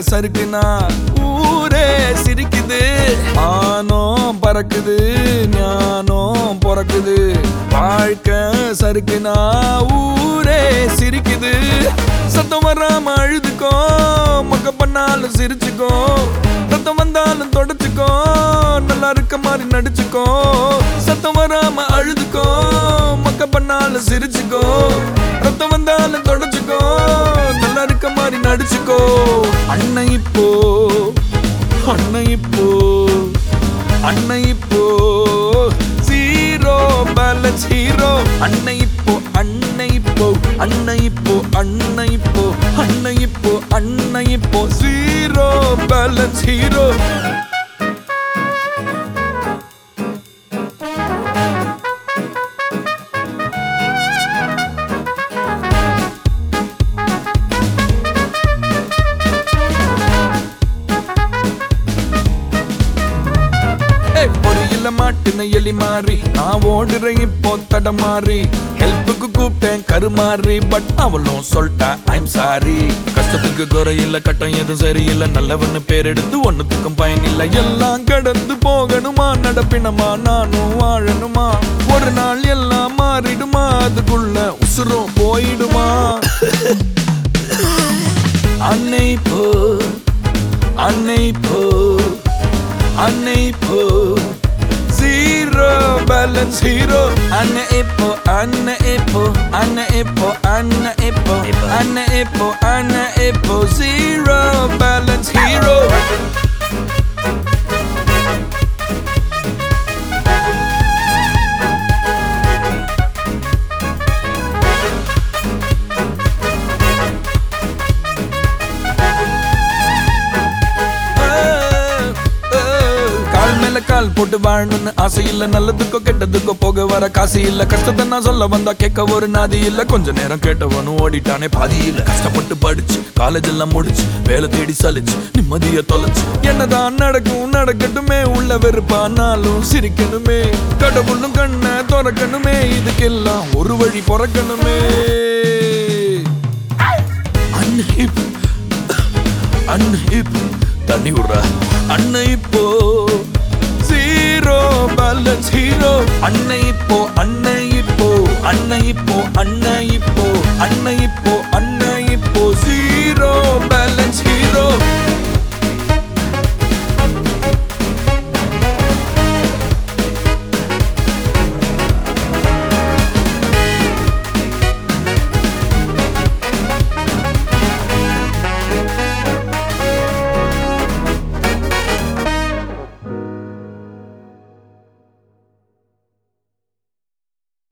சறுக்குனா ஊரே சிரிக்குது. ஆனோம் பறக்குது ஞானம் பிறக்குது. வாழ்க்கை சறுக்குனா ஊரே சிரிக்குது. சத்தம் வராம அழுதுக்கோ, மொக்க பண்ணாலும் சிரிச்சுக்கோ. ரத்தம் வந்தாலும் தொடச்சுக்கோ, நல்லா இருக்க மாதிரி நடிச்சுக்கோ. சத்தம் வராம அழுதுக்கோ, மொக்க பண்ணாலும் சிரிச்சுக்கோ. ரத்தம் வந்தாலும் தொடச்சுக்கோ, நல்லா இருக்க மாதிரி நடிச்சுக்கோ. அன்னை இப்போ அன்னை இப்போ அன்னை இப்போ ஜீரோ பேலன்ஸ் ஹீரோ. அன்னை இப்போ அன்னை இப்போ அன்னை இப்போ அன்னை இப்போ அன்னை இப்போ அன்னை இப்போ ஜீரோ பேலன்ஸ் ஹீரோ. பொறியில மாட்டுன எலி மாறி நான் ஓடுறேன் இப்போ தடமாறி. ஹெல்ப்புக்கு கூப்பிட்டேன் கருமாறி, பட் அவளும் சொல்லிட்டா ஐம் சாரி. கஷ்டத்துக்கு குறையில்ல, கட்டம் எதுவும் சரியில்லை. நல்லவன்னு பேர் எடுத்து ஒன்னுத்துக்கும் பயன் இல்லை. எல்லாம் கடந்து போகணுமா, நடப்பினமா நானும் வாழணுமா. ஒரு நாள் எல்லாம் மாறிடுமா, அதுக்குள்ள உசுரும் போயிடுமா. அன்னை போ அன்னை போ அன்னை இப்போ ஜீரோ பேலன்ஸ் ஹீரோ. அன்னை இப்போ அன்னை இப்போ அன்னை இப்போ அன்னை இப்போ அன்னை இப்போ அன்னை இப்போ ஜீரோ பேலன்ஸ் ஹீரோ. கால் போட்டு வாழணும்னு ஆசை இல்ல, நல்லதுக்கோ கெட்டதுக்கோ போக வர காசு இல்ல. கஷ்டத்தை நான் சொல்ல வந்தா கேட்க ஒரு நாதி இல்ல. கொஞ்ச நேரம் கேட்டவனும் ஓடிட்டானே பாதி இல்ல. கஷ்டப்பட்டு படிச்சு காலேஜ் எல்லாம் முடிச்சு வேலை தேடி சலிச்சு நிம்மதிய தொலைச்சு. என்னதான் நடக்கும் நடக்கட்டுமே, உள்ள வெறுப்பானாலும் சிரிக்கணுமே. கடவுளும் கண்ண திறக்கணுமே, இதுக்கெல்லாம் ஒரு வழி பிறக்கணுமே. அன்னை தண்ணி விடுறா. அன்னை இப்போ ஜீரோ பேலன்ஸ் ஹீரோ. அன்னை இப்போ அன்னை இப்போ அன்னை இப்போ அன்னை இப்போ அன்னை இப்போ அன்னை இப்போ ஜீரோ பேலன்ஸ்